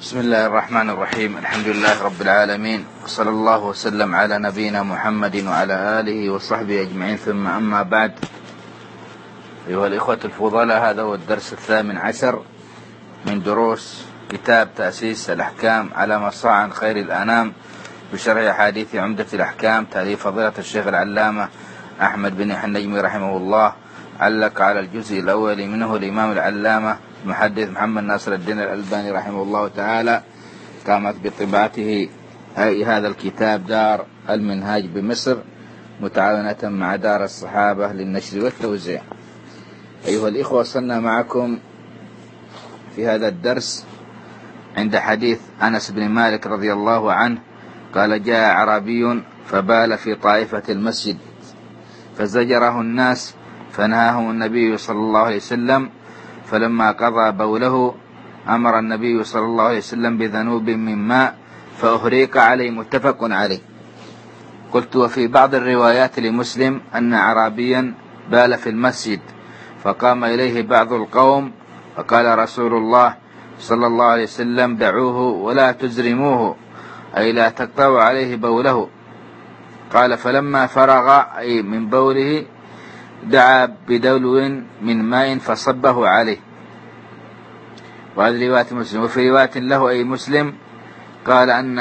بسم الله الرحمن الرحيم. الحمد لله رب العالمين، وصلى الله وسلم على نبينا محمد وعلى آله وصحبه أجمعين، ثم أما بعد. أيها الإخوة الفضلاء، هذا هو الدرس 18 من دروس كتاب تأسيس الأحكام على مصاع خير الأنام بشرح أحاديث عمدة الأحكام، تأليف فضيلة الشيخ العلامة أحمد بن النجمي رحمه الله. علق على الجزء الأول منه الإمام العلامة المحدث محمد ناصر الدين الألباني رحمه الله تعالى. قامت بطباعته هذا الكتاب دار المنهاج بمصر متعاونة مع دار الصحابة للنشر والتوزيع. أيها الإخوة، وصلنا معكم في هذا الدرس عند حديث أنس بن مالك رضي الله عنه قال: جاء أعرابي فبال في طائفة المسجد فزجره الناس فنهاهم النبي صلى الله عليه وسلم، فلما قضى بوله أمر النبي صلى الله عليه وسلم بذنوب من ماء فأهريق عليه، متفق عليه. قلت: وفي بعض الروايات لمسلم أن أعرابيا بال في المسجد فقام إليه بعض القوم فقال رسول الله صلى الله عليه وسلم: دعوه ولا تزرموه، أي لا تقطعوا عليه بوله. قال: فلما فرغ أي من بوله دعا بدلو من ماء فصبه عليه. وهذه رواية مسلم. وفي رواية له أي مسلم قال أن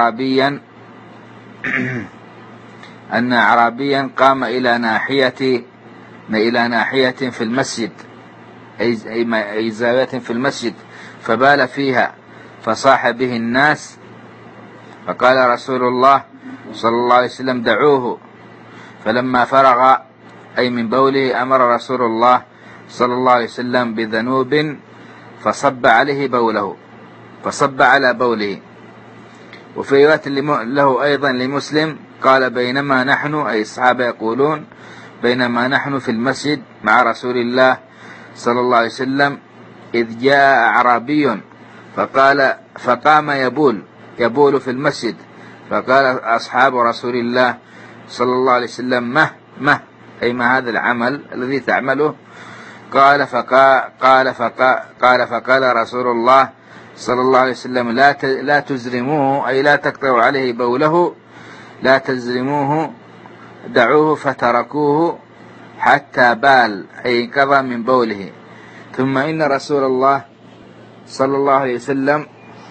أعرابيا قام إلى ناحية في المسجد، أي زاوية في المسجد، فبال فيها فصاح به الناس، فقال رسول الله صلى الله عليه وسلم: دعوه. فلما فرغ أي من بوله أمر رسول الله صلى الله عليه وسلم بذنوب فصب على بوله. وفي رواية له أيضا لمسلم قال: بينما نحن، أي الصحابة يقولون، بينما نحن في المسجد مع رسول الله صلى الله عليه وسلم إذ جاء أعرابي فقام يبول في المسجد، فقال أصحاب رسول الله صلى الله عليه وسلم: أي ما هذا العمل الذي تعمله؟ قال فقال رسول الله صلى الله عليه وسلم: لا تزرموه، أي لا تقطعوا عليه بوله، لا تزرموه، دعوه. فتركوه حتى بال، أي انقضى من بوله. ثم إن رسول الله صلى الله عليه وسلم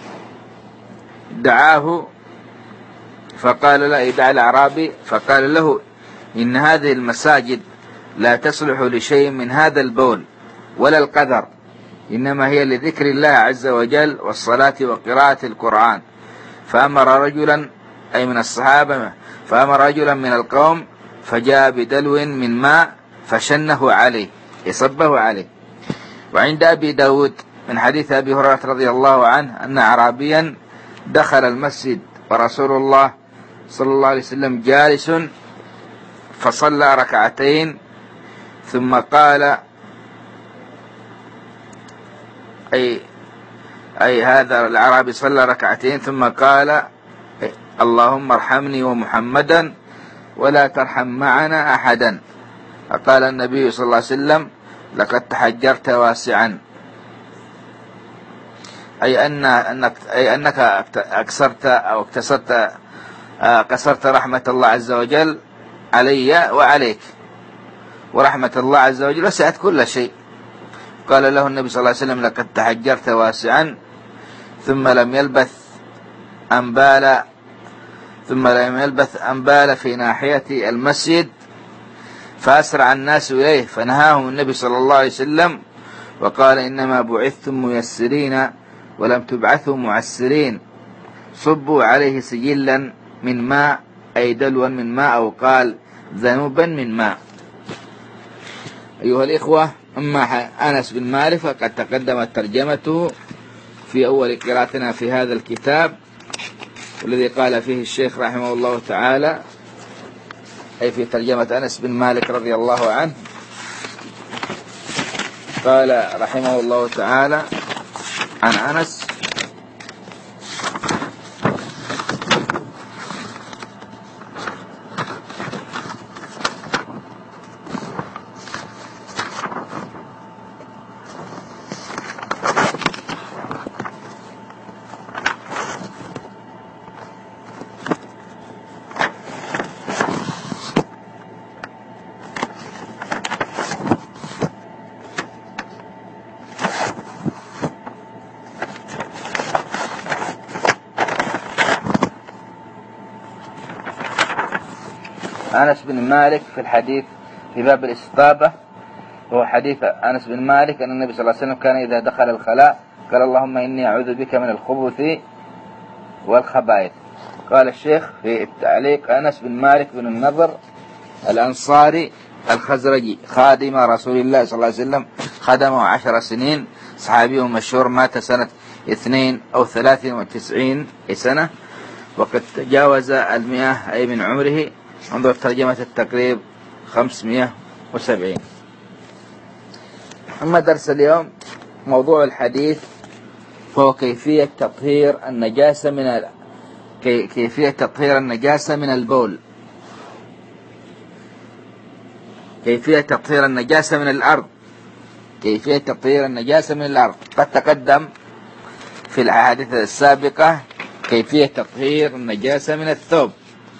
دعاه فقال له، دعا الأعرابي فقال له: إن هذه المساجد لا تصلح لشيء من هذا البول ولا القدر، إنما هي لذكر الله عز وجل والصلاة وقراءة القرآن. فأمر رجلا، أي من الصحابة، فأمر رجلا من القوم فجاء بدلو من ماء فشنه عليه، يصبه عليه. وعند أبي داود من حديث أبي هريرة رضي الله عنه أن أعرابيا دخل المسجد ورسول الله صلى الله عليه وسلم جالس فصلى ركعتين ثم قال، أي هذا الأعرابي صلى ركعتين ثم قال: اللهم ارحمني ومحمدا ولا ترحم معنا أحدا. فقال النبي صلى الله عليه وسلم: لقد تحجرت واسعا، أي أنك أكسرت أو قصرت رحمة الله عز وجل علي وعليك، ورحمة الله عز وجل وسعت كل شيء. قال له النبي صلى الله عليه وسلم: لقد تحجرت واسعا. ثم لم يلبث أن بال في ناحية المسجد فأسرع الناس إليه فنهاهم النبي صلى الله عليه وسلم وقال: إنما بعثتم ميسرين ولم تبعثوا معسرين، صبوا عليه سجلا من ماء، أي دلوا من ماء، أو قال ذنوبا من ماء. أيها الإخوة، أما أنس بن مالك فقد تقدمت ترجمته في أول قراءتنا في هذا الكتاب، والذي قال فيه الشيخ رحمه الله تعالى، أي في ترجمة أنس بن مالك رضي الله عنه، قال رحمه الله تعالى عن أنس: أنس بن مالك في الحديث في باب الاستطابة، هو حديث أنس بن مالك أن النبي صلى الله عليه وسلم كان إذا دخل الخلاء قال اللهم إني أعوذ بك من الخبث والخبائث. قال الشيخ في التعليق: أنس بن مالك بن النضر الأنصاري الخزرجي خادم رسول الله صلى الله عليه وسلم، خدمه 10 سنين، صحابي مشهور، مات سنة 2 أو 93 سنة، وقد تجاوز 100 أي من عمره. انظر ترجمة التقريب 570. أما درس اليوم موضوع الحديث فهو كيفية تطهير النجاسة من البول، كيفية تطهير النجاسة من الأرض، كيفية تطهير النجاسة من الأرض. قد تقدم في الأحاديث السابقة كيفية تطهير النجاسة من الثوب.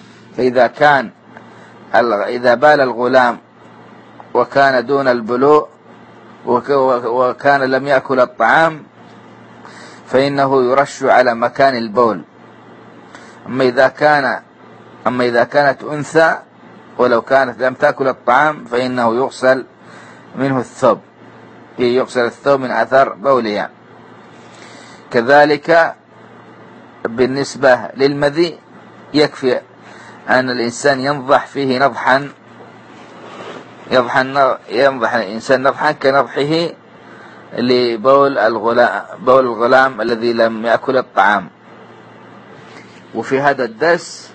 إذا بال الغلام وكان دون البلوغ وكان لم يأكل الطعام فإنه يرش على مكان البول. أما إذا كانت أنثى ولو كانت لم تأكل الطعام فإنه يغسل منه الثوب، يغسل الثوب من أثر بولها. كذلك بالنسبة للمذي يكفي أن الإنسان ينضح فيه نضحا، ينضح الإنسان نضحا كنضحه لبول الغلام الذي لم يأكل الطعام. وفي هذا الدرس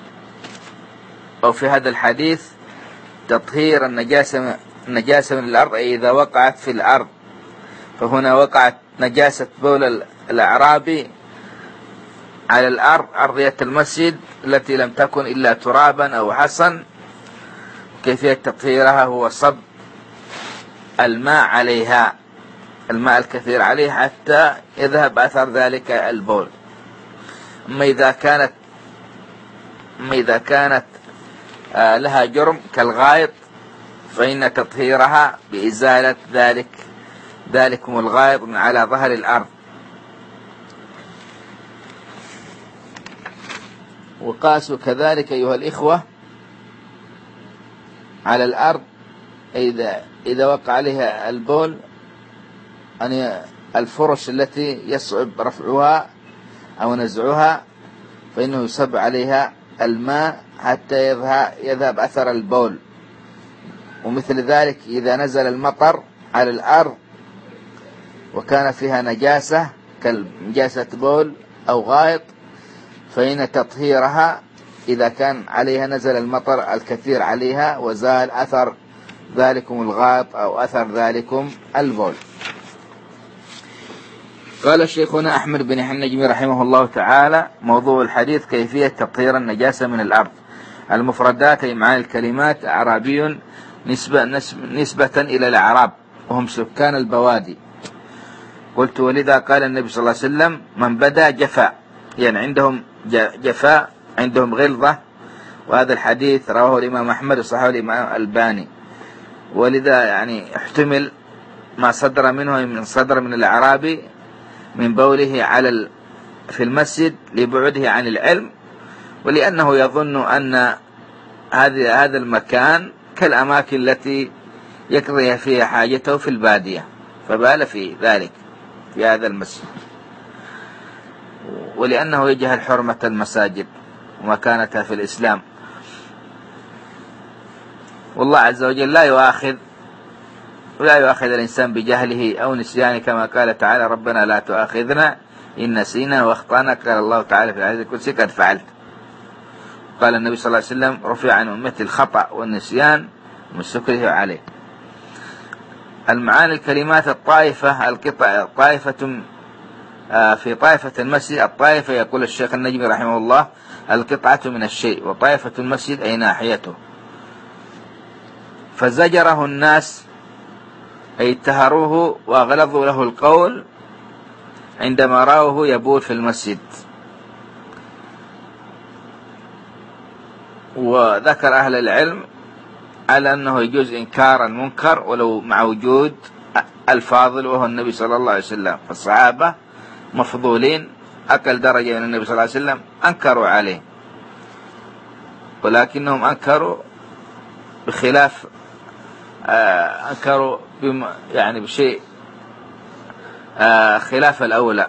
أو في هذا الحديث تطهير النجاسة من الأرض، أي إذا وقعت في الأرض، فهنا وقعت نجاسة بول الأعرابي على الأرض أرضية المسجد التي لم تكن إلا ترابا أو حصن. كيفية تطهيرها هو صب الماء عليها، الماء الكثير عليها حتى يذهب أثر ذلك البول. أما إذا كانت لها جرم كالغائط فإن تطهيرها بإزالة ذلكم الغائط من على ظهر الأرض. وقاسوا كذلك أيها الإخوة على الأرض إذا وقع عليها البول أن الفرش التي يصعب رفعها أو نزعها فإنه يصب عليها الماء حتى يذهب أثر البول. ومثل ذلك إذا نزل المطر على الأرض وكان فيها نجاسة كنجاسة بول أو غائط فإن تطهيرها إذا كان عليها نزل المطر الكثير عليها وزال أثر ذلكم الغائط أو أثر ذلكم البول. قال شيخنا أحمد بن النجمي رحمه الله تعالى: موضوع الحديث كيفية تطهير النجاسة من الأرض. المفردات أي معاني الكلمات: أعرابي نسبة إلى الأعراب وهم سكان البوادي. قلت: ولذا قال النبي صلى الله عليه وسلم: من بدا جفاء، يعني عندهم جفاء، عندهم غلظة. وهذا الحديث رواه الإمام أحمد وصححه الإمام الباني. ولذا يعني احتمل ما صدر من الأعرابي من بوله في المسجد لبعده عن العلم، ولأنه يظن أن هذا المكان كالأماكن التي يقضي فيها حاجته في البادية، فبال في ذلك في هذا المسجد، ولأنه يجهل حرمة المساجد ومكانتها في الإسلام. والله عز وجل لا يؤاخذ الإنسان بجهله أو نسيانه، كما قال تعالى: ربنا لا تؤاخذنا إن نسينا واخطأنا. قال الله تعالى في الحديث القدسي: قد فعلت. قال النبي صلى الله عليه وسلم: رفع عن أمتي الخطأ والنسيان من سكره عليه. المعاني الكلمات: الطائفة القطع، طائفة في طائفة المسجد. الطائفة يقول الشيخ النجمي رحمه الله: القطعة من الشيء، وطائفة المسجد أي ناحيته. فزجره الناس أي اتهروه وأغلظوا له القول عندما رأوه يبول في المسجد. وذكر أهل العلم على أنه يجوز إنكار المنكر ولو مع وجود الفاضل وهو النبي صلى الله عليه وسلم. فالصحابة مفضولين أقل درجة من النبي صلى الله عليه وسلم أنكروا عليه، ولكنهم أنكروا بخلاف أنكروا يعني بشيء خلاف الأولى،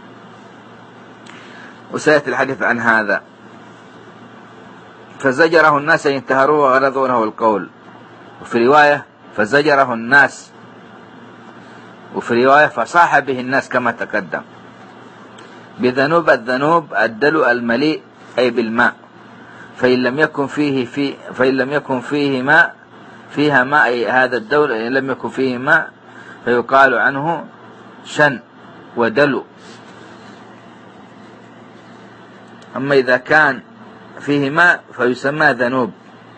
وسيأتي الحديث عن هذا. فزجره الناس ينتهروا وغلظوا له القول، وفي رواية فزجره الناس، وفي رواية فصاح به الناس كما تقدم. بذنوب، الذنوب الدلو المليء أي بالماء، فإن لم يكن فيه ماء فيها ماء، أي هذا الدلو إن لم يكن فيه ماء فيقال عنه شن ودلو. أما إذا كان فيه ماء فيسمى ذنوب.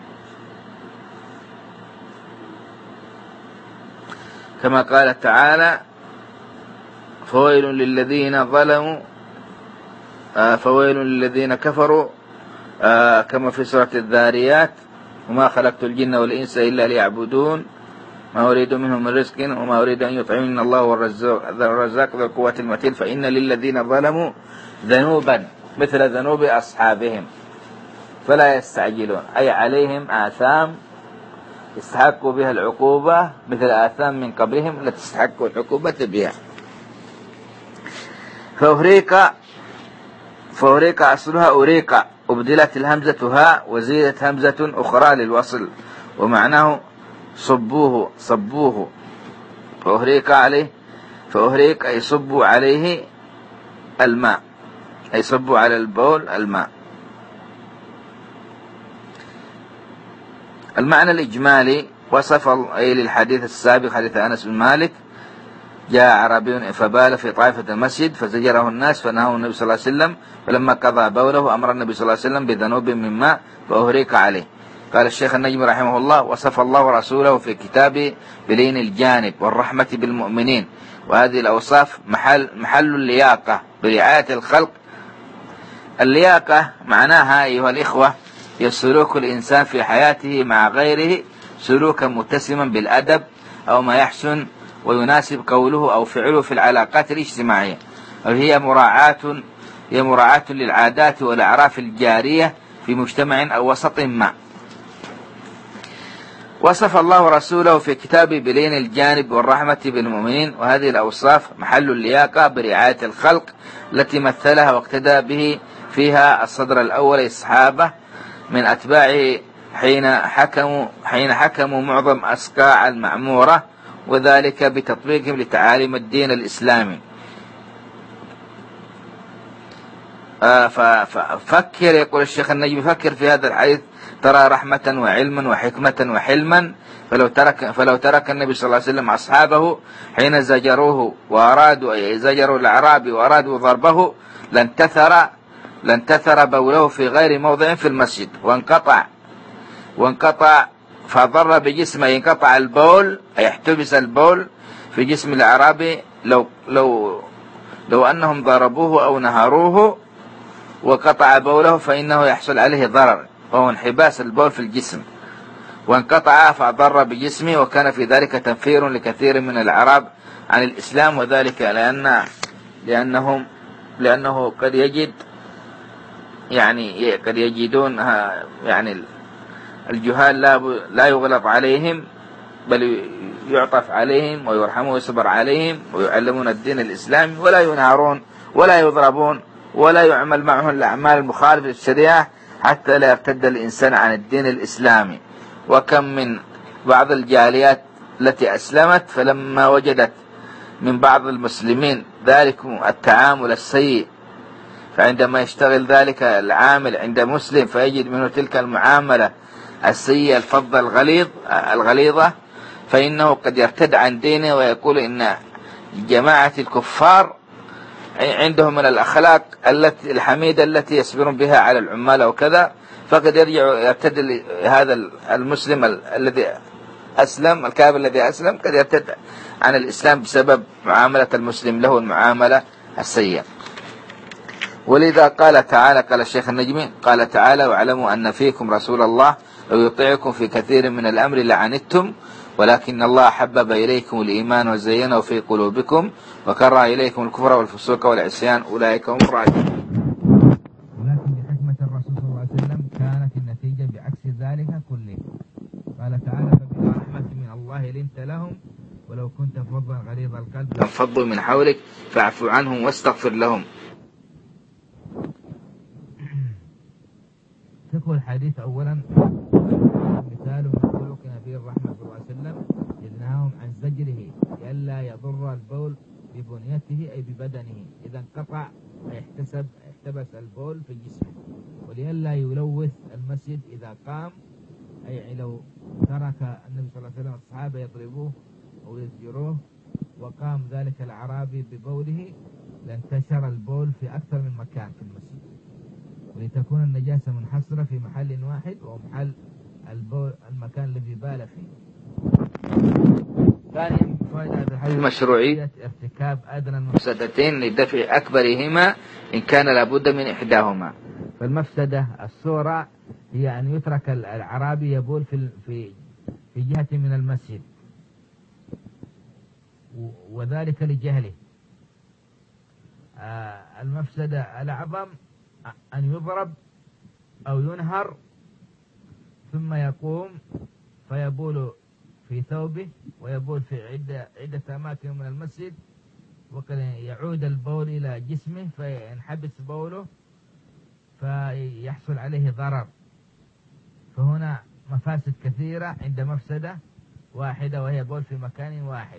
كما قال تعالى فويل للذين ظلموا فويل للذين كفروا، كما في سورة الذاريات وما خلقت الجن والإنس إلا ليعبدون ما أريد منهم من رزق وما أريد أن يطعمني إن الله هو الرزاق ذو القوة المتين. فإن للذين ظلموا ذنوبا مثل ذنوب أصحابهم فلا يستعجلون، أي عليهم آثام يستحقوا بها العقوبة مثل آثام من قبلهم التي تستحقوا العقوبة بها. فأهريق أصلها أوريق، أبدلت الهمزة هاء وزيدت همزة أخرى للوصل، ومعناه صبوه. فأهريق أي صبوا عليه الماء، أي صبوا على البول الماء. المعنى الإجمالي وصف أي للحديث السابق حديث أنس بن مالك جاء عربي فبال في طائفة المسجد فزجره الناس فنهاه النبي صلى الله عليه وسلم، فلما قضى بوله أمر النبي صلى الله عليه وسلم بذنوب من ماء فأهريق عليه. قال الشيخ النجمي رحمه الله وصف الله ورسوله في كتابه بلين الجانب والرحمة بالمؤمنين، وهذه الأوصاف محل اللياقة برعاية الخلق. اللياقة معناها أيها الإخوة يسلوك الإنسان في حياته مع غيره سلوكا متسما بالأدب، أو ما يحسن ويناسب قوله أو فعله في العلاقات الاجتماعية، وهي مراعاة للعادات والأعراف الجارية في مجتمع أو وسط ما. وصف الله ورسوله في كتابه بلين الجانب والرحمة بالمؤمنين، وهذه الأوصاف محل اللياقة برعاية الخلق التي مثلها واقتدى به فيها الصدر الأول الصحابة من أتباعه حين حكموا معظم أسقاع المعمورة، وذلك بتطبيقهم لتعاليم الدين الإسلامي. ففكر، يقول الشيخ النجمي، فكر في هذا الحديث ترى رحمة وعلما وحكمة وحلما، فلو ترك النبي صلى الله عليه وسلم أصحابه حين زجروه وأرادوا زجروا الأعرابي وأرادوا ضربه لانتثر بوله في غير موضع في المسجد وانقطع فضر بجسمه، ينقطع البول أي يحتبس البول في جسم الأعرابي لو أنهم ضربوه أو نهروه وقطع بوله فإنه يحصل عليه ضرر، وهو انحباس البول في الجسم. وانقطع فضر بجسمه، وكان في ذلك تنفير لكثير من العرب عن الإسلام، وذلك لأنه قد يجدون يعني الجهال لا يغلط عليهم بل يعطف عليهم ويرحموا ويصبر عليهم ويعلمون الدين الإسلامي، ولا ينهرون ولا يضربون ولا يعمل معهم الأعمال المخالفة للشريعة حتى لا يرتد الإنسان عن الدين الإسلامي. وكم من بعض الجاليات التي أسلمت فلما وجدت من بعض المسلمين ذلك التعامل السيء، فعندما يشتغل ذلك العامل عند مسلم فيجد منه تلك المعاملة السيئة الفظة الغليظة، فإنه قد يرتد عن دينه ويقول إن جماعة الكفار عندهم من الأخلاق الحميدة التي يصبرون بها على العمال وكذا، فقد يرتد هذا المسلم الذي أسلم، الكافر الذي أسلم، قد يرتد عن الإسلام بسبب معاملة المسلم له المعاملة السيئة. ولذا قال تعالى، قال الشيخ النجمي قال تعالى واعلموا أن فيكم رسول الله لو يطيعكم في كثير من الأمر لعنتم ولكن الله حبب إليكم الإيمان وزينه في قلوبكم وكره إليكم الكفر والفسوق والعصيان أولئك هم الراشدون. ولكن بحكمة الرسول صلى الله عليه وسلم كانت النتيجة بعكس ذلك كله. قال لنت لهم ولو كنت فظا غليظ القلب لانفضوا من حولك فاعف عنهم واستغفر لهم. فقه الحديث أولا مثال من خلق نبي الرحمة صلى الله عليه وسلم إذ نهاهم عن زجره لئلا يضر البول ببنيته أي ببدنه إذا انقطع احتبس البول في جسمه، ولئلا يلوث المسجد إذا قام، أي لو ترك النبي صلى الله عليه وسلم الصحابة يضربوه أو يزجروه وقام ذلك الأعرابي ببوله لانتشر البول في أكثر من مكان في المسجد، ولتكون النجاسة منحصرة في محل واحد وهو محل البول المكان الذي بال فيه. ثانيا فائدة هذا الحديث مشروعية ارتكاب أدنى المفسدتين لدفع أكبرهما إن كان لابد من إحداهما. فالمفسدة الصورة هي أن يترك الأعرابي يبول في جهة من المسجد وذلك لجهله. المفسدة الأعظم أن يضرب أو ينهر ثم يقوم فيبول في ثوبه ويبول في عدة أماكن من المسجد، وقد يعود البول إلى جسمه فينحبس بوله فيحصل عليه ضرر. فهنا مفاسد كثيرة عند مفسدة واحدة وهي بول في مكان واحد،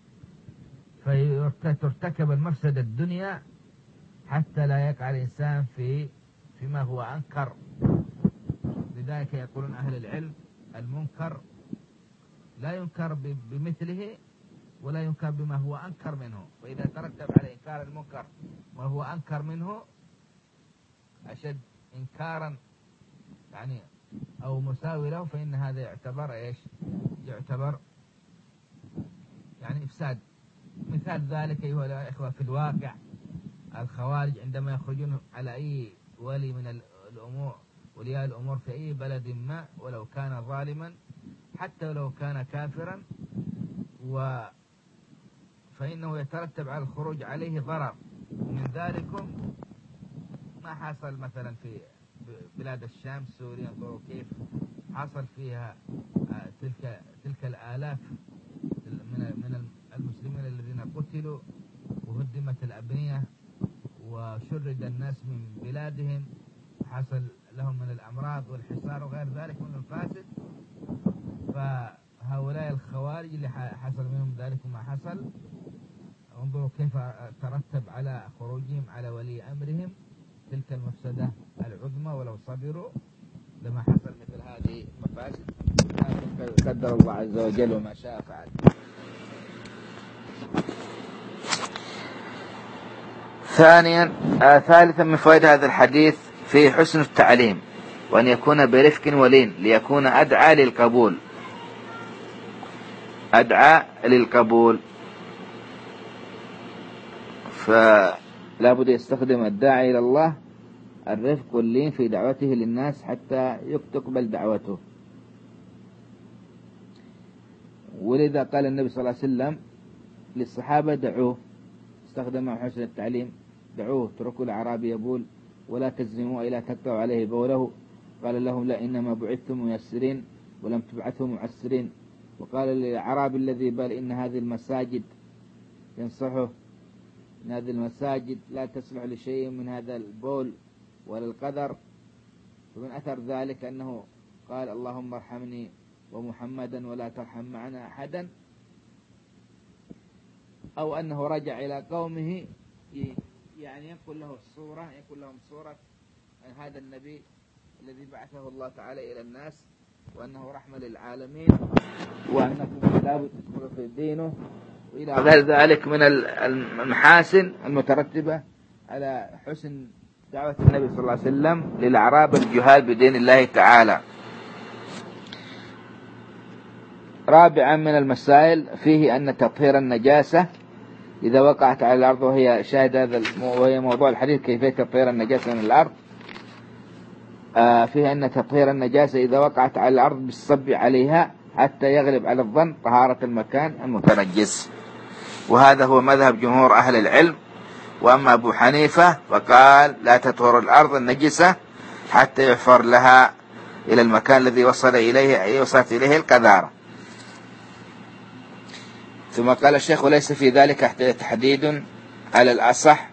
فترتكب المفسدة الدنيا حتى لا يقع الإنسان فيما هو أنكر. لذلك يقولون أهل العلم المنكر لا ينكر بمثله ولا ينكر بما هو أنكر منه، وإذا ترتب على إنكار المنكر ما هو أنكر منه أشد إنكارا يعني أو مساوي له فإن هذا يعتبر يعتبر يعني إفساد. مثال ذلك أيها الأخوة في الواقع الخوارج عندما يخرجون على أي ولي من الأمور ولياء الأمور في أي بلد ما ولو كان ظالما حتى ولو كان كافرا فإنه يترتب على الخروج عليه ضرر. ومن ذلكم ما حصل مثلا في بلاد الشام سوريا، انظروا كيف حصل فيها تلك الآلاف من المسلمين الذين قتلوا وهدمت الأبنية وشرد الناس من بلادهم، حصل لهم من الأمراض والحصار وغير ذلك من الفاسد. فهؤلاء الخوارج اللي حصل منهم ذلك ما حصل، انظروا كيف ترتب على خروجهم على ولي أمرهم تلك المفسدة العظمى، ولو صبروا لما حصل مثل هذه المفاسد، لكن قدر الله عز وجل وما شاء فعل. ثالثا من فوائد هذا الحديث في حسن التعليم وأن يكون برفق ولين ليكون أدعى للقبول. فلا بد يستخدم الداعي إلى الله الرفق واللين في دعوته للناس حتى تقبل دعوته. ولذا قال النبي صلى الله عليه وسلم للصحابة دعوه، استخدم حسن التعليم، دعوه، اتركوا الأعرابي يبول ولا تزنوا إلى تقطعوا عليه بوله. قال لهم لا، إنما بعثتم ميسرين ولم تبعثوا معسرين. وقال للأعرابي الذي بال إن هذه المساجد ينصحه إن هذه المساجد لا تصلح لشيء من هذا البول ولا القدر. ومن أثر ذلك أنه قال اللهم ارحمني ومحمدا ولا ترحم معنا أحدا، أو أنه رجع إلى قومه يعني يقول لهم صورة عن هذا النبي الذي بعثه الله تعالى إلى الناس وأنه رحمة للعالمين وأنكم لا بد تدخلوا في دينه وإلى غير ذلك من المحاسن المترتبة على حسن دعوة النبي صلى الله عليه وسلم للأعراب الجهال بدين الله تعالى. رابعا من المسائل فيه أن تطهير النجاسة إذا وقعت على الأرض، وهي شاهد هذا وهي موضوع الحديث كيفية تطهير النجاسة من الأرض. فيه أن تطهير النجاسة إذا وقعت على الأرض بالصب عليها حتى يغلب على الظن طهارة المكان المتنجس، وهذا هو مذهب جمهور أهل العلم. وأما أبو حنيفة فقال لا تطهر الأرض النجسة حتى يحفر لها إلى المكان الذي وصلت إليه القذارة. ثم قال الشيخ وليس في ذلك تحديد على الأصح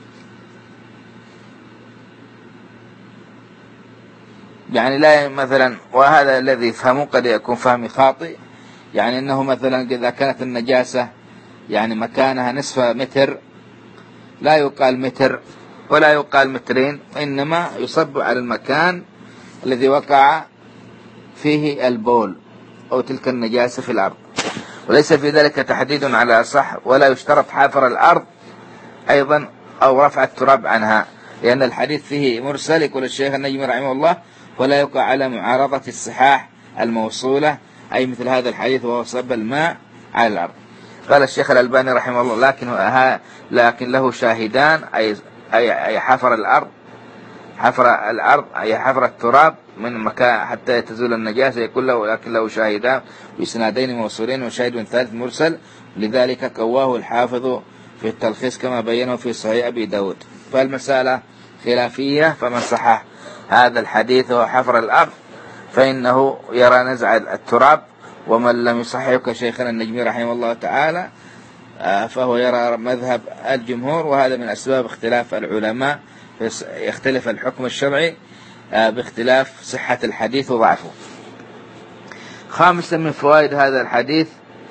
يعني لا مثلا، وهذا الذي يفهمه قد يكون فهمي خاطئ، يعني أنه مثلا إذا كانت النجاسة يعني مكانها نصف متر لا يقال متر ولا يقال مترين، وإنما يصب على المكان الذي وقع فيه البول أو تلك النجاسة في الأرض، وليس في ذلك تحديد على أصح، ولا يشترط حافر الأرض أيضا أو رفع التراب عنها، لأن الحديث فيه مرسل. يقول الشيخ النجمي رحمه الله ولا يقع على معارضة الصحاح الموصولة، أي مثل هذا الحديث وهو صب الماء على الأرض. قال الشيخ الألباني رحمه الله لكن له شاهدان، أي حفر الأرض أي حفر التراب من مكان حتى تزول النجاسة، يقول له لكن له شاهدان بإسنادين موصولين وشاهد ثالث مرسل، لذلك قواه الحافظ في التلخيص كما بينه في صحيح أبي داود. فالمسألة خلافية، فمن صحح هذا الحديث هو حفر الأرض فإنه يرى نزع التراب، ومن لم يصححه كشيخنا النجمي رحمه الله تعالى فهو يرى مذهب الجمهور. وهذا من أسباب اختلاف العلماء، يختلف الحكم الشرعي باختلاف صحة الحديث وضعفه. خامسا من فوائد هذا الحديث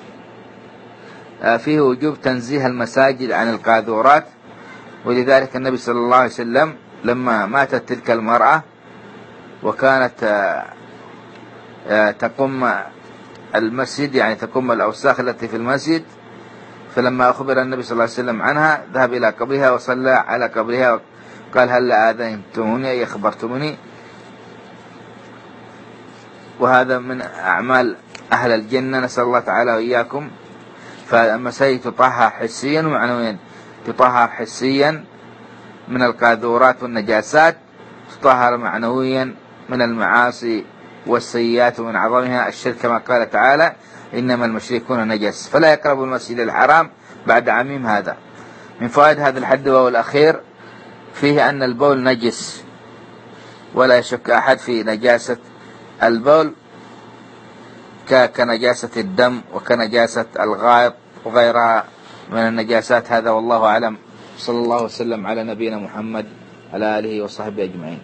فيه وجوب تنزيه المساجد عن القاذورات، ولذلك النبي صلى الله عليه وسلم لما ماتت تلك المرأة وكانت تقم المسجد، يعني تقم الأوساخ التي في المسجد، فلما أخبر النبي صلى الله عليه وسلم عنها ذهب إلى قبرها وصلى على قبرها، قال هل آذنتموني أي أخبرتموني؟ وهذا من أعمال أهل الجنة، نسأل الله تعالى وإياكم. فالمساجد تطهر حسيا ومعنويا، تطهر حسيا من القاذورات والنجاسات، تطهر معنويا من المعاصي والسيئات، ومن عظمها الشرك كما قال تعالى إنما المشركون نجس، فلا يقربوا المسجد الحرام بعد عامهم هذا. من فوائد هذا الحديث وهو الأخير فيه أن البول نجس، ولا يشك أحد في نجاسة البول كنجاسة الدم وكنجاسة الغائط وغيرها من النجاسات. هذا والله أعلم، صلى الله وسلم على نبينا محمد على آله وصحبه أجمعين.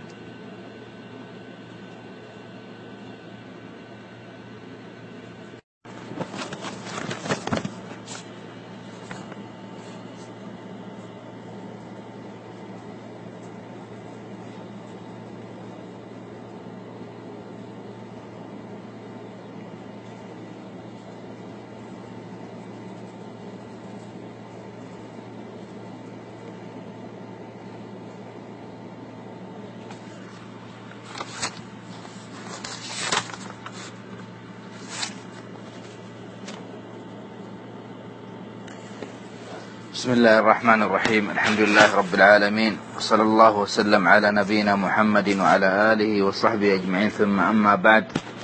بسم الله الرحمن الرحيم، الحمد لله رب العالمين، وصلى الله وسلم على نبينا محمد وعلى آله وصحبه أجمعين، ثم أما بعد.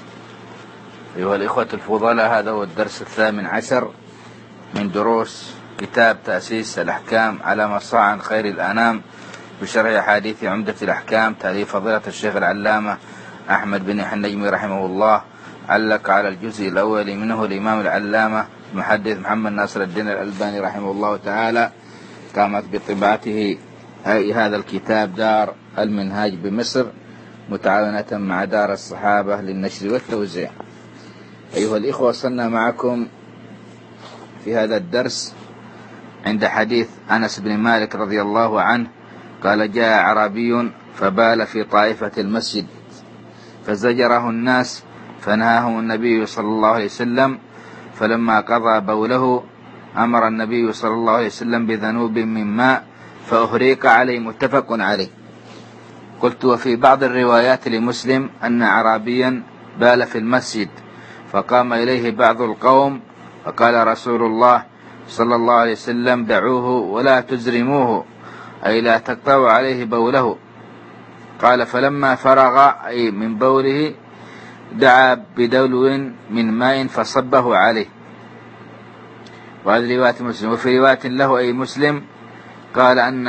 أيها الإخوة الفضلاء، هذا هو الدرس 18 من دروس كتاب تأسيس الأحكام على ما صح عن خير الأنام بشرح أحاديث عمدة الأحكام، تأليف فضيلة الشيخ العلامة أحمد بن يحيى النجمي رحمه الله. علق على الجزء الأول منه الإمام العلامة المحدث محمد ناصر الدين الألباني رحمه الله تعالى. قامت بطباعته هذا الكتاب دار المنهاج بمصر متعاونة مع دار الصحابة للنشر والتوزيع. أيها الإخوة، وصلنا معكم في هذا الدرس عند حديث أنس بن مالك رضي الله عنه قال جاء أعرابي فبال في طائفة المسجد فزجره الناس فنهاهم النبي صلى الله عليه وسلم، فلما قضى بوله أمر النبي صلى الله عليه وسلم بذنوب من ماء فأهريق عليه، متفق عليه. قلت وفي بعض الروايات لمسلم أن أعرابيا بال في المسجد فقام إليه بعض القوم فقال رسول الله صلى الله عليه وسلم دعوه ولا تزرموه، أي لا تقطعوا عليه بوله. قال فلما فرغ أي من بوله دعا بدلو من ماء فصبه عليه. وهذه رواية مسلم. وفي رواية له أي مسلم قال أن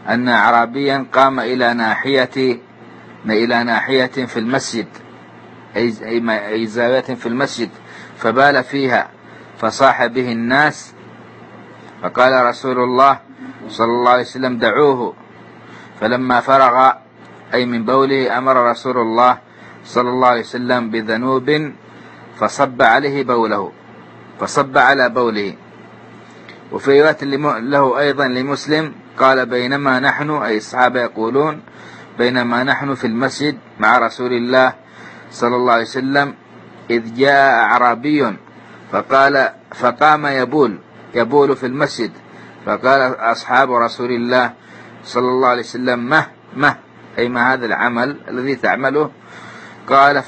أعرابيا قام إلى ناحية في المسجد أي زاوية في المسجد فبال فيها فصاح به الناس، فقال رسول الله صلى الله عليه وسلم دعوه، فلما فرغ أي من بوله أمر رسول الله صلى الله عليه وسلم بذنوب فصب عليه بوله، فصب على بوله. وفي رواية له أيضا لمسلم قال بينما نحن، أي الصحابة يقولون بينما نحن في المسجد مع رسول الله صلى الله عليه وسلم إذ جاء أعرابي فقام يبول في المسجد، فقال أصحاب رسول الله صلى الله عليه وسلم ما أي ما هذا العمل الذي تعمله؟ قال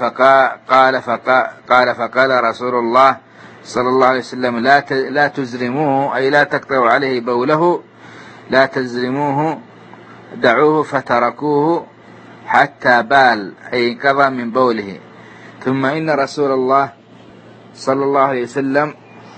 فقال رسول الله صلى الله عليه وسلم لا تزرموه، أي لا تقطعوا عليه بوله، لا تزرموه، دعوه، فتركوه حتى بال، أي انقضى من بوله. ثم إن رسول الله صلى الله عليه وسلم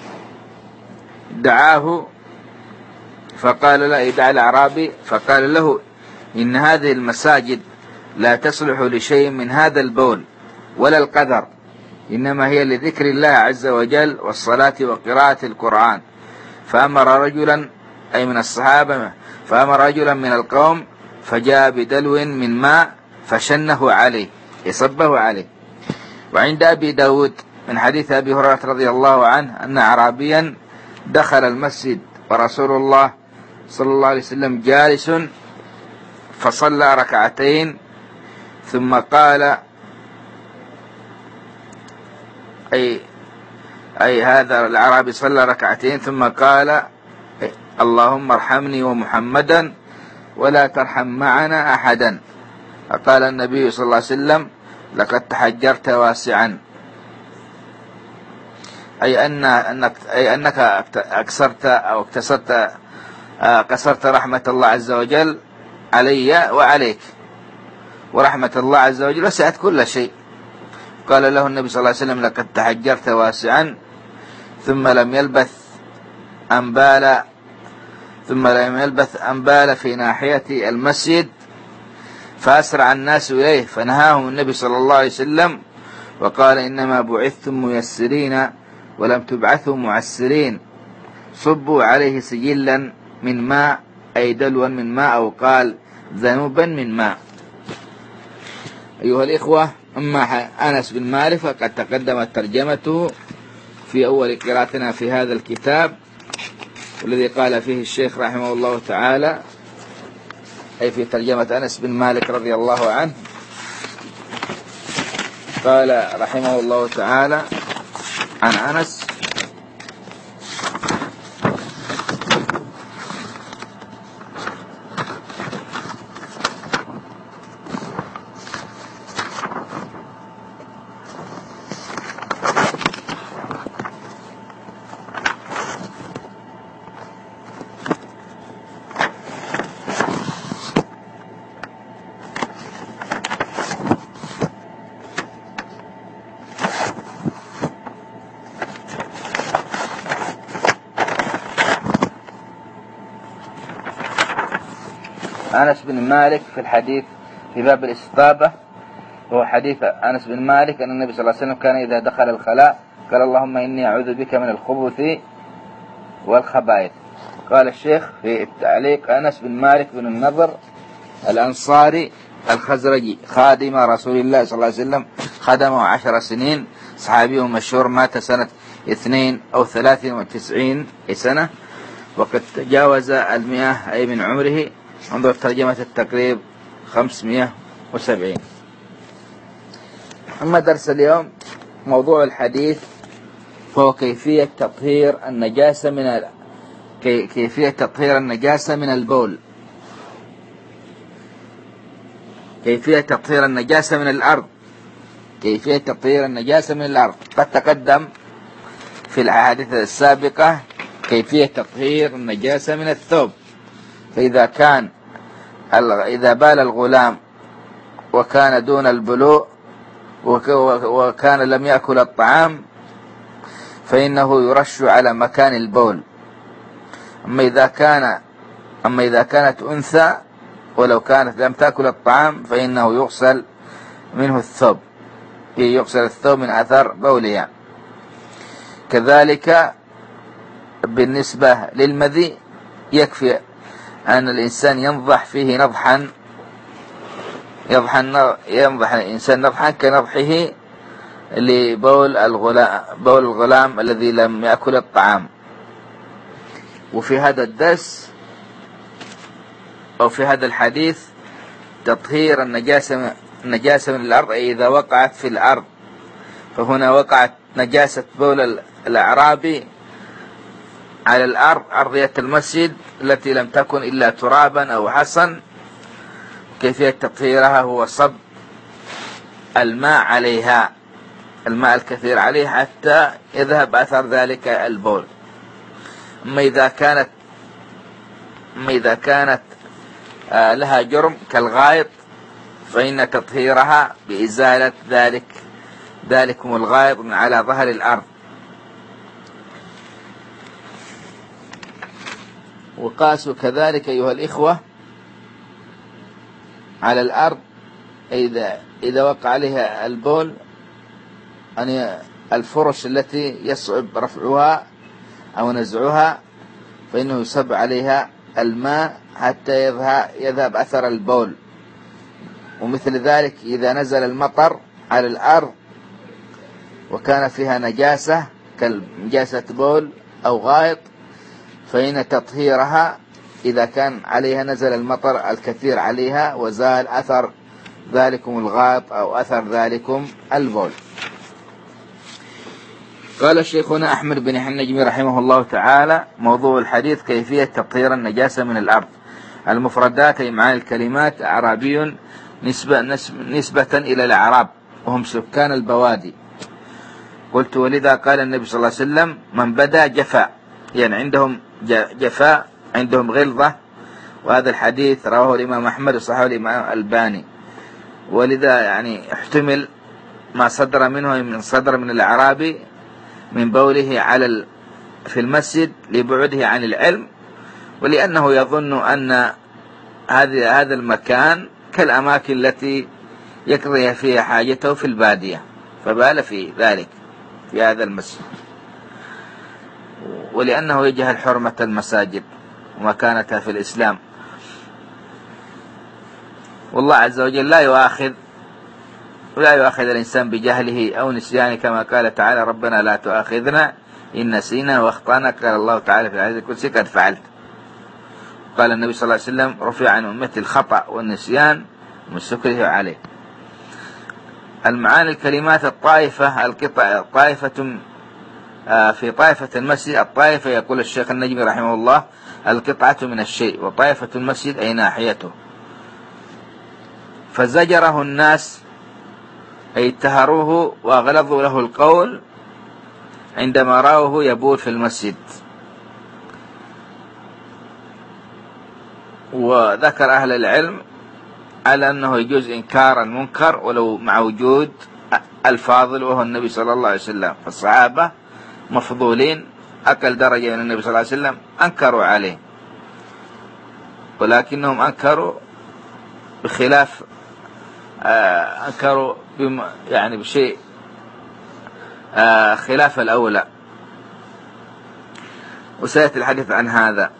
دعاه فقال له، يدعى الأعرابي فقال له إن هذه المساجد لا تصلح لشيء من هذا البول ولا القدر، إنما هي لذكر الله عز وجل والصلاة وقراءة القرآن. فأمر رجلا، أي من الصحابة، فأمر رجلا من القوم فجاء بدلو من ماء فشنه عليه، يصبه عليه. وعند أبي داود من حديث أبي هريرة رضي الله عنه أن أعرابيا دخل المسجد ورسول الله صلى الله عليه وسلم جالس فصلى ركعتين ثم قال، أي هذا الأعرابي صلى ركعتين ثم قال اللهم ارحمني ومحمدا ولا ترحم معنا أحدا. فقال النبي صلى الله عليه وسلم لقد تحجرت واسعا، أي أنك أكثرت أو قصرت رحمة الله عز وجل علي وعليك، ورحمة الله عز وجل وسعت كل شيء. قال له النبي صلى الله عليه وسلم لقد تحجرت واسعا، ثم لم يلبث أن بال في ناحية المسجد فأسرع الناس إليه، فنهاهم النبي صلى الله عليه وسلم وقال إنما بعثتم ميسرين ولم تبعثوا معسرين، صبوا عليه سجلا من ماء، أي دلوا من ماء، أو قال ذنوبا من ماء. أيها الإخوة، أما أنس بن مالك فقد تقدمت ترجمته في أول قراءتنا في هذا الكتاب، والذي قال فيه الشيخ رحمه الله تعالى، أي في ترجمة أنس بن مالك رضي الله عنه، قال رحمه الله تعالى عن أنس: أنس بن مالك في الحديث في باب الاستطابة، هو حديث أنس بن مالك أن النبي صلى الله عليه وسلم كان إذا دخل الخلاء قال اللهم إني أعوذ بك من الخبث والخبائث. قال الشيخ في التعليق: أنس بن مالك بن النضر الأنصاري الخزرجي خادم رسول الله صلى الله عليه وسلم، خدمه 10 سنين، صحابي مشهور، مات سنة 2 أو 93 سنة، وقد تجاوز 100 أي من عمره. انظر ترجمة التقريب 570. أما درس اليوم موضوع الحديث فهو كيفية تطهير النجاسة من البول، كيفية تطهير النجاسة من الأرض، كيفية تطهير النجاسة من الأرض. قد تقدم في الأحاديث السابقة كيفية تطهير النجاسة من الثوب، إذا بال الغلام وكان دون البلوغ وكان لم يأكل الطعام فإنه يرش على مكان البول. أما إذا كانت أنثى ولو كانت لم تأكل الطعام فإنه يغسل منه الثوب. يغسل الثوب من أثر بولها. كذلك بالنسبة للمذي يكفي أن الإنسان ينضح فيه نضحا، ينضح الإنسان نضحا كنضحه لبول الغلام الذي لم يأكل الطعام. وفي هذا الدرس أو في هذا الحديث تطهير النجاسة من الأرض، أي إذا وقعت في الأرض. فهنا وقعت نجاسة بول الأعرابي على الأرض أرضية المسجد التي لم تكن إلا ترابا أو حصا. كيفية تطهيرها هو صب الماء عليها، الماء الكثير عليها حتى يذهب أثر ذلك البول. أما إذا كانت لها جرم كالغائط فإن تطهيرها بإزالة ذلكم الغائط من على ظهر الأرض. وقاسوا كذلك أيها الإخوة على الأرض إذا وقع عليها البول أن الفرش التي يصعب رفعها أو نزعها فإنه يصب عليها الماء حتى يذهب أثر البول. ومثل ذلك إذا نزل المطر على الأرض وكان فيها نجاسة كنجاسة بول أو غائط فإن تطهيرها إذا كان عليها نزل المطر الكثير عليها وزال أثر ذلكم الغائط أو أثر ذلكم البول. قال شيخنا أحمد بن يحيى النجمي رحمه الله تعالى: موضوع الحديث كيفية تطهير النجاسة من الأرض. المفردات أي معاني الكلمات: أعرابي نسبة إلى الأعراب وهم سكان البوادي. قلت: ولذا قال النبي صلى الله عليه وسلم: من بدا جفاء، يعني عندهم جفاء، عندهم غلظة. وهذا الحديث رواه الإمام أحمد وصححه الإمام الألباني. ولذا يعني احتمل ما صدر من الأعرابي من بوله في المسجد لبعده عن العلم، ولأنه يظن أن هذا المكان كالأماكن التي يقضي فيها حاجته في البادية، فبال في ذلك في هذا المسجد، ولأنه يجهل حرمة المساجد ومكانتها في الإسلام. والله عز وجل لا يؤاخذ الإنسان بجهله أو نسيانه، كما قال تعالى: ربنا لا تؤاخذنا إن نسينا واخطأنا. قال الله تعالى في الحديث القدسي: قد فعلت. قال النبي صلى الله عليه وسلم: رفع عن أمتي الخطأ والنسيان والسكره عليه. المعاني الكلمات: الطائفة القطع، طائفة في طائفة المسجد. الطائفة يقول الشيخ النجمي رحمه الله: القطعة من الشيء، وطائفة المسجد أي ناحيته. فزجره الناس أي اتهروه وأغلظوا له القول عندما رأوه يبول في المسجد. وذكر أهل العلم على أنه يجوز إنكار المنكر ولو مع وجود الفاضل وهو النبي صلى الله عليه وسلم. فالصحابة مفضولين أقل درجة من النبي صلى الله عليه وسلم أنكروا عليه، ولكنهم أنكروا بخلاف أنكروا يعني بشيء خلاف الأولى، وسيأتي الحديث عن هذا.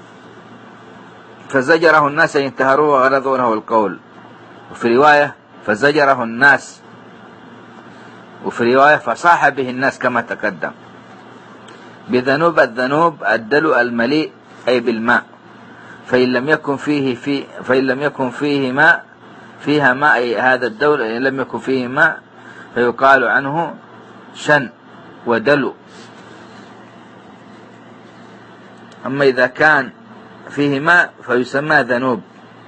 فزجره الناس أن ينتهروا وغلظوا له القول. وفي رواية فزجره الناس، وفي رواية فصاح به الناس كما تقدم. بذنوب، الذنوب الدلو المليء أي بالماء. فإن لم يكن فيه ماء فيها ماء، أي هذا الدول إن لم يكن فيه ماء فيقال عنه شن ودلو. أما إذا كان فيه ماء فيسمى ذنوب.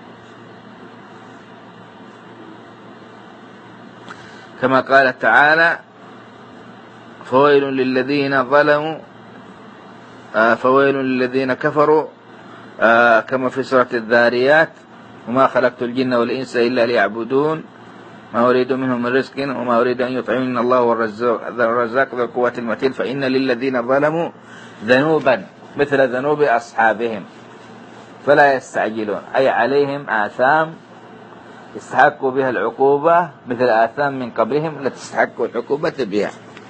كما قال تعالى: فويل للذين ظلموا فويل للذين كفروا، كما في سورة الذاريات: وما خلقت الجن والإنس إلا ليعبدون ما أريد منهم من رزق وما أريد أن يطعمني إن الله هو الرزاق ذو القوة المتين فإن للذين ظلموا ذنوبا مثل ذنوب أصحابهم فلا يستعجلون، أي عليهم آثام استحقوا بها العقوبة مثل آثام من قبلهم التي استحقوا العقوبة بها.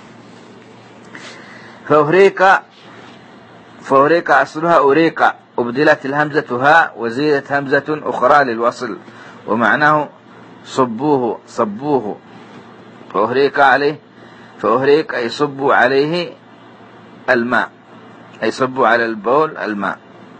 فأهريق أصلها أوريق، أبدلت الهمزة هاء وزيدت همزة أخرى للوصل، ومعناه صبوه. فأهريق أي صبوا عليه الماء، أي صبوا على البول الماء.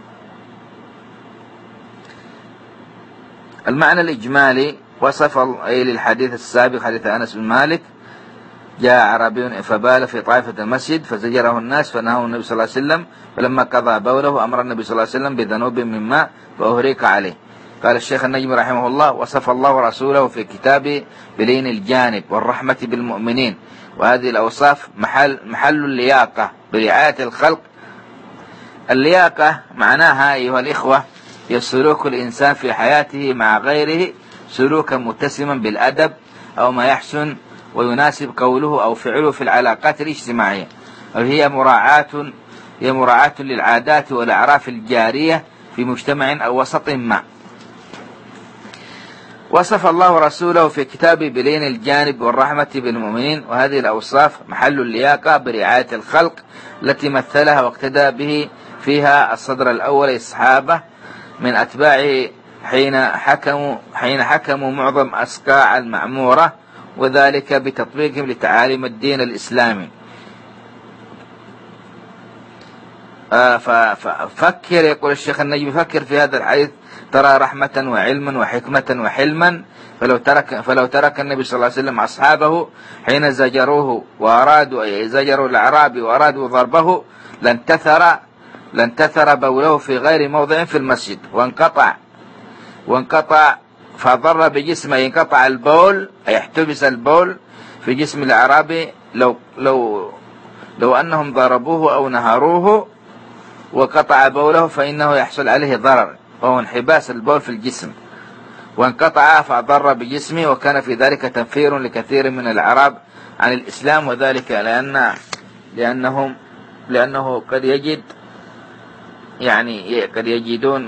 المعنى الإجمالي وصف أي للحديث السابق حديث أنس بن مالك: جاء عربي فبال في طائفة المسجد فزجره الناس فنهاه النبي صلى الله عليه وسلم، فلما قضى بوله أمر النبي صلى الله عليه وسلم بذنوب من ماء فأهريق عليه. قال الشيخ النجمي رحمه الله: وصف الله ورسوله في كتابه بلين الجانب والرحمة بالمؤمنين، وهذه الأوصاف محل اللياقة برعاية الخلق. اللياقة معناها أيها الإخوة يسلوك الإنسان في حياته مع غيره سلوكا متسما بالأدب، أو ما يحسن ويناسب قوله أو فعله في العلاقات الاجتماعية، وهي مراعاة للعادات والأعراف الجارية في مجتمع أو وسط ما. وصف الله ورسوله في كتابه بلين الجانب والرحمة بالمؤمنين، وهذه الأوصاف محل اللياقة برعاية الخلق التي مثلها واقتدى به فيها الصدر الأول الصحابة من أتباعه حين حكموا معظم أصقاع المعمورة، وذلك بتطبيقهم لتعاليم الدين الإسلامي. ففكر، يقول الشيخ النجمي، فكر في هذا الحديث ترى رحمة وعلما وحكمة وحلما، فلو ترك النبي صلى الله عليه وسلم أصحابه حين زجروه وأرادوا زجروا الأعرابي وأرادوا ضربه لانتثر بوله في غير موضع في المسجد وانقطع فضر بجسمه، ينقطع البول أي يحتبس البول في جسم الأعرابي لو أنهم ضربوه أو نهروه وقطع بوله فإنه يحصل عليه ضرر، وهو انحباس البول في الجسم. وانقطع فضر بجسمه، وكان في ذلك تنفير لكثير من العرب عن الإسلام، وذلك لأنه قد يجدون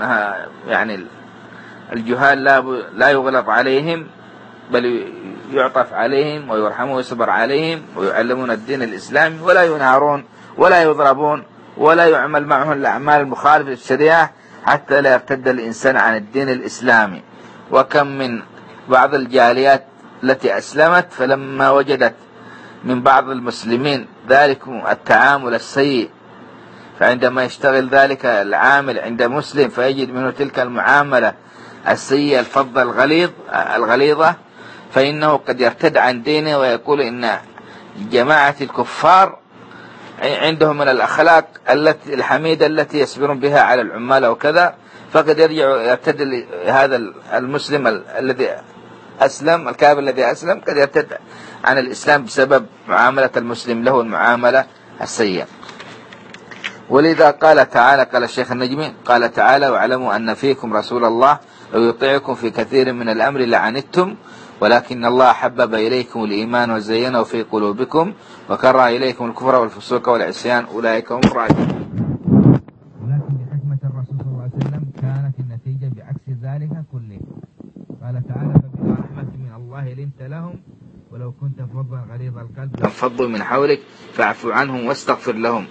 الجهال لا يغلط عليهم، بل يعطف عليهم ويرحموا ويصبر عليهم ويعلمون الدين الإسلامي، ولا ينهرون ولا يضربون ولا يعمل معهم الأعمال المخالفة للشريعة حتى لا يرتد الإنسان عن الدين الإسلامي. وكم من بعض الجاليات التي أسلمت فلما وجدت من بعض المسلمين ذلك التعامل السيء، فعندما يشتغل ذلك العامل عند مسلم فيجد منه تلك المعاملة السيئة الفظة الغليظة، فإنه قد يرتد عن دينه ويقول إن جماعة الكفار عندهم من الأخلاق الحميدة التي يصبرون بها على العمال وكذا، فقد يرتد هذا المسلم الذي أسلم، الكافر الذي أسلم، قد يرتد عن الإسلام بسبب معاملة المسلم له المعاملة السيئة. ولذا قال تعالى، قال الشيخ النجمي، قال تعالى: واعلموا أن فيكم رسول الله لو يطيعكم في كثير من الأمر لعنتم ولكن الله حبب إليكم الإيمان وزينه في قلوبكم وكره إليكم الكفر والفسوق والعصيان أولئك هم الراشدون. ولكن بحكمة الرسول صلى الله عليه وسلم كانت النتيجة بعكس ذلك كله. قال تعالى: فبما رحمة من الله لنت لهم ولو كنت فظا غليظ القلب لانفضوا من حولك فاعف عنهم واستغفر لهم.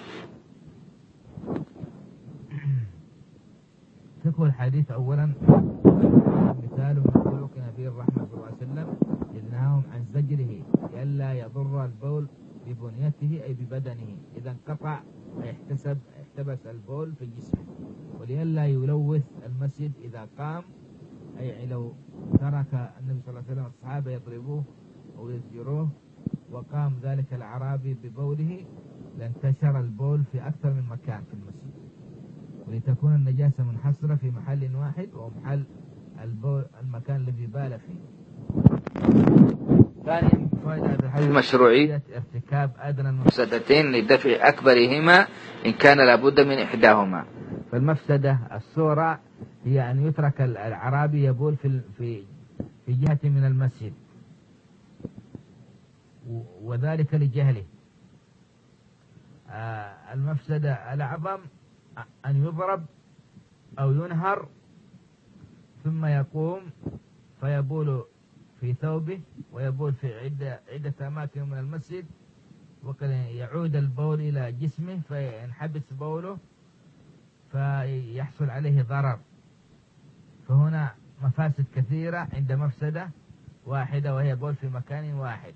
فقه الحديث أولا: مثال من خلق نبي الرحمة صلى الله عليه وسلم ينهاهم عن زجره لئلا يضر البول ببنيته أي ببدنه إذا انقطع احتبس البول في جسمه، ولئلا يلوث المسجد إذا قام، أي لو ترك النبي صلى الله عليه وسلم الصحابة يضربوه أو يزجروه وقام ذلك الأعرابي ببوله لانتشر البول في أكثر من مكان في المسجد، ولتكون النجاسة منحصرة في محل واحد وهو محل البول المكان الذي بال فيه. ثانيا فائدة هذا الحديث مشروعية ارتكاب أدنى المفسدتين لدفع أكبرهما إن كان لابد من إحداهما. فالمفسدة الصورة هي أن يترك الأعرابي يبول في جهة من المسجد، وذلك لجهله. المفسدة الأعظم أن يضرب أو ينهر ثم يقوم فيبول في ثوبه ويبول في عدة أماكن من المسجد، وقد يعود البول إلى جسمه فينحبس بوله فيحصل عليه ضرر. فهنا مفاسد كثيرة عند مفسدة واحدة وهي بول في مكان واحد،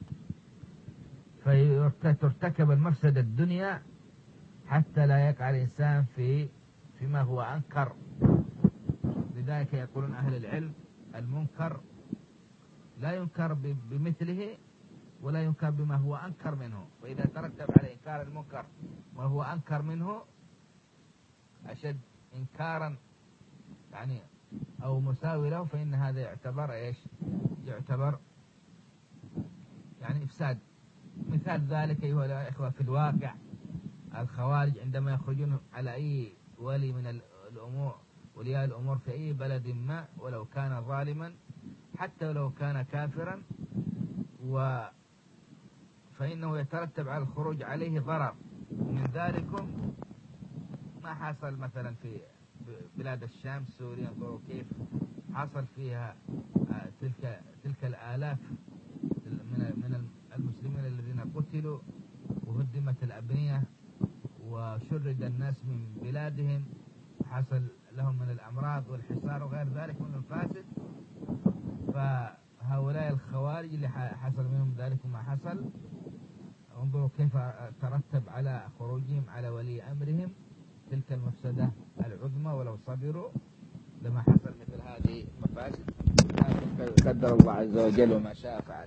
فترتكب المفسدة الدنيا حتى لا يقع الإنسان فيما هو أنكر. لذلك يقولون أهل العلم المنكر لا ينكر بمثله ولا ينكر بما هو أنكر منه، وإذا ترتب على إنكار المنكر ما هو أنكر منه أشد إنكارا يعني أو مساوي له، فإن هذا يعتبر إيش؟ يعتبر يعني إفساد. مثال ذلك أيها الأخوة في الواقع الخوارج عندما يخرجون على أي ولي من الأمور ولياء الأمور في أي بلد ما ولو كان ظالما حتى ولو كان كافرا، فإنه يترتب على الخروج عليه ضرر. ومن ذلكم ما حصل مثلا في بلاد الشام سوريا، انظروا كيف حصل فيها تلك الآلاف من المسلمين الذين قتلوا، وهدمت الأبنية وشرد الناس من بلادهم، حصل لهم من الأمراض والحصار وغير ذلك من الفاسد. فهؤلاء الخوارج اللي حصل منهم ذلك ما حصل، انظروا كيف ترتب على خروجهم على ولي أمرهم تلك المفسدة العظمى، ولو صبروا لما حصل مثل هذه المفاسد، قدر الله عز وجل وما شاء فعل.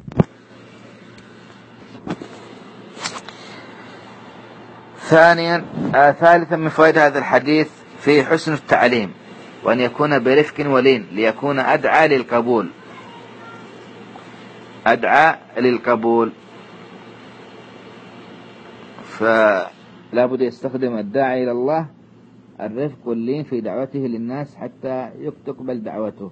ثالثا من فوائد هذا الحديث في حسن التعليم، وأن يكون برفق ولين ليكون أدعى للقبول. فلا بد يستخدم الداعي إلى الله الرفق واللين في دعوته للناس حتى تقبل دعوته.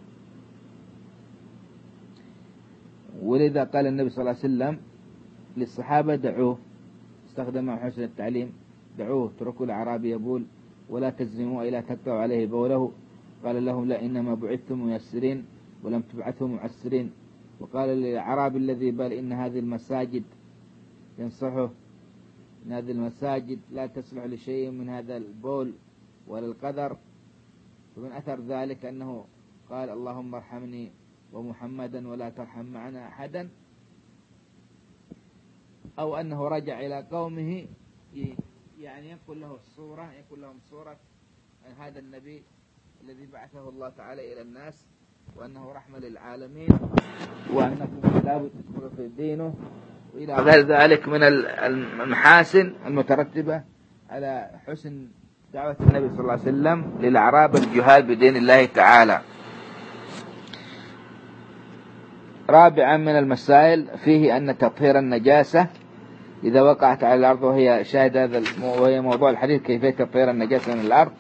ولذا قال النبي صلى الله عليه وسلم للصحابة دعوه، استخدم حسن التعليم، دعوه، اتركوا الأعرابي يبول ولا تجزموا إلى تقطعوا عليه بوله. قال لهم لا، إنما بعثتم ميسرين ولم تبعثوا معسرين. وقال للأعرابي الذي بال إن هذه المساجد ينصحه إن هذه المساجد لا تصلح لشيء من هذا البول ولا القدر. ومن أثر ذلك أنه قال اللهم ارحمني ومحمدا ولا ترحم معنا أحدا، أو أنه رجع إلى قومه يعني يقول لهم صورة عن هذا النبي الذي بعثه الله تعالى إلى الناس، وأنه رحمة للعالمين، وأنكم لا بد تدخلوا في دينه، وإلى غير ذلك من المحاسن المترتبة على حسن دعوة النبي صلى الله عليه وسلم للأعراب الجهال بدين الله تعالى. رابعا من المسائل فيه أن تطهير النجاسة إذا وقعت على الأرض، وهي شاهد هذا وهي موضوع الحديث كيفية تطهير النجاسة من الأرض.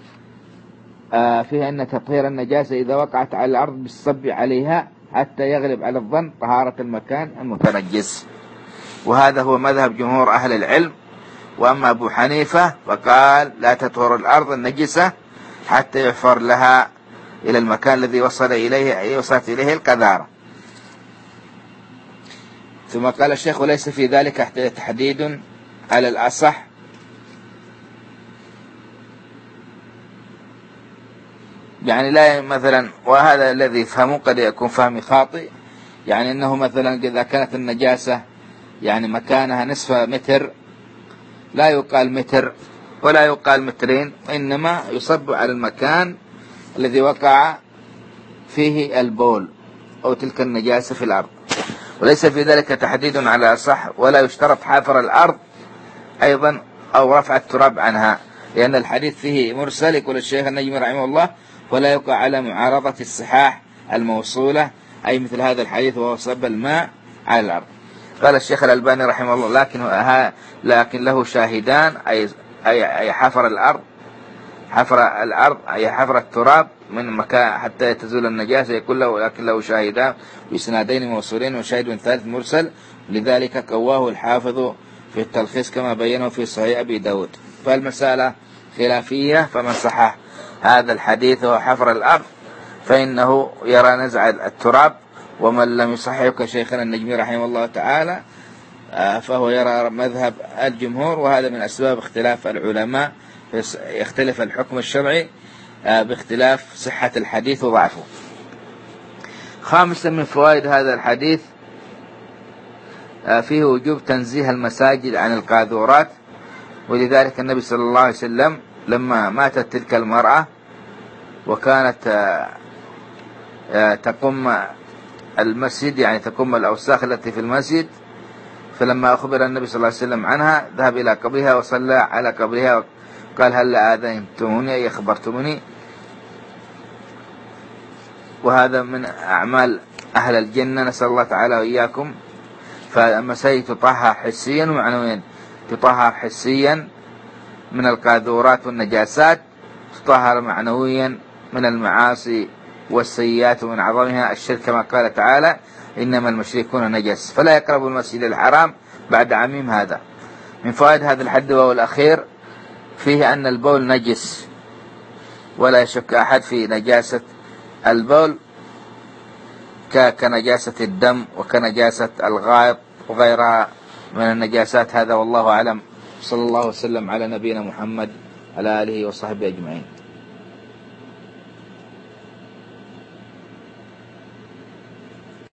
فيه أن تطهير النجاسة إذا وقعت على الأرض بالصب عليها حتى يغلب على الظن طهارة المكان المتنجس، وهذا هو مذهب جمهور أهل العلم. وأما أبو حنيفة فقال لا تطهر الأرض النجسة حتى يحفر لها إلى المكان الذي وصلت إليه القذارة. ثم قال الشيخ وليس في ذلك تحديد على الأصح، يعني لا مثلا، وهذا الذي يفهمه قد يكون فهمي خاطئ، يعني أنه مثلا إذا كانت النجاسة يعني مكانها نصف متر لا يقال متر ولا يقال مترين، وإنما يصب على المكان الذي وقع فيه البول أو تلك النجاسة في الأرض. وليس في ذلك تحديد على الصح، ولا يشترط حفر الأرض أيضا أو رفع التراب عنها، لأن الحديث فيه مرسل. يقول الشيخ النجمي رحمه الله ولا يقع على معارضة الصحاح الموصولة، أي مثل هذا الحديث وهو صب الماء على الأرض. قال الشيخ الألباني رحمه الله لكن له شاهدان، أي حفر الأرض أي حفر التراب من مكان حتى تزول النجاسة، يقول له لكن له شاهدان بإسنادين موصولين وشاهد ثالث مرسل، لذلك قواه الحافظ في التلخيص كما بينه في صحيح أبي داود. فالمسألة خلافية، فمن صحح هذا الحديث هو حفر الأرض فإنه يرى نزع التراب، ومن لم يصححه كشيخنا النجمي رحمه الله تعالى فهو يرى مذهب الجمهور. وهذا من أسباب اختلاف العلماء، يختلف الحكم الشرعي باختلاف صحة الحديث وضعفه. خامسا من فوائد هذا الحديث فيه وجوب تنزيه المساجد عن القاذورات، ولذلك النبي صلى الله عليه وسلم لما ماتت تلك المرأة وكانت تقم المسجد، يعني تقم الأوساخ التي في المسجد، فلما أخبر النبي صلى الله عليه وسلم عنها ذهب إلى قبرها وصلى على قبرها وقال هل آذنتموني أي أخبرتموني. وهذا من أعمال أهل الجنة، نسأل الله تعالى وإياكم. فالمساجد تطهر حسيا ومعنويا، تطهر حسيا من القاذورات والنجاسات، تطهر معنويا من المعاصي والسيئات، ومن عظمها الشرك كما قال تعالى إنما المشركون نجس، فلا يقربوا المسجد الحرام بعد عميم هذا. من فوائد هذا الحديث وهو الأخير فيه أن البول نجس، ولا يشك أحد في نجاسة البول كنجاسة الدم وكنجاسة الغائط وغيرها من النجاسات. هذا والله أعلم، صلى الله وسلم على نبينا محمد على آله وصحبه أجمعين.